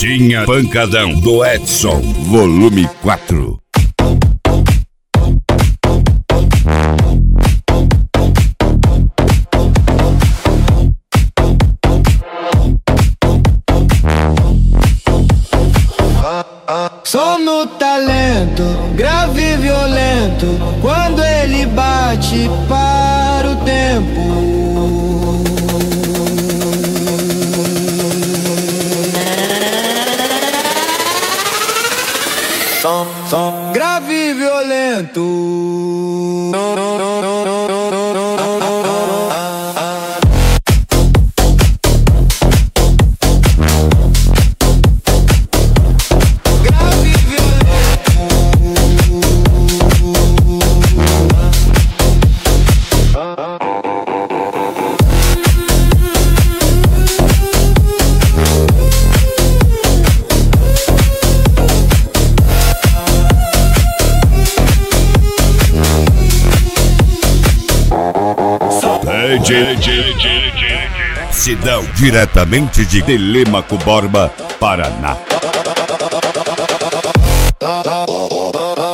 Tinha Pancadão do Edson, volume 4. Som no talento, grave e violento. Quando ele bate, para o tempo. Som grave e violento. Sidão, diretamente de Telêmaco Borba, Paraná.